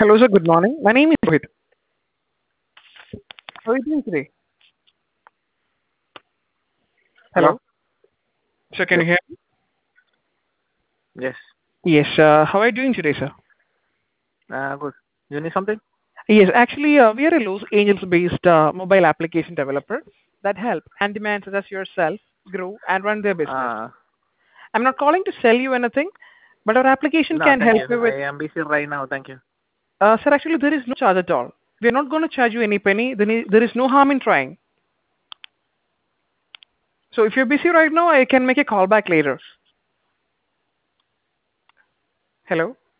Hello, sir. Good morning. My name is Rohit. How are you doing today? Hello? Hello. Sir, can Yes. you hear me? Yes. Yes. How are you doing today, sir? Good. You need something? Yes. Actually, we are a Los Angeles-based mobile application developer that help handyman such as yourself grow and run their business. Uh, I'm not calling to sell you anything, but our application no, can thank help you. you with. I am busy right now. Thank you. Sir, actually, there is no charge at all. We are not going to charge you any penny. There is no harm in trying. So if you're busy right now, I can make a call back later. Hello.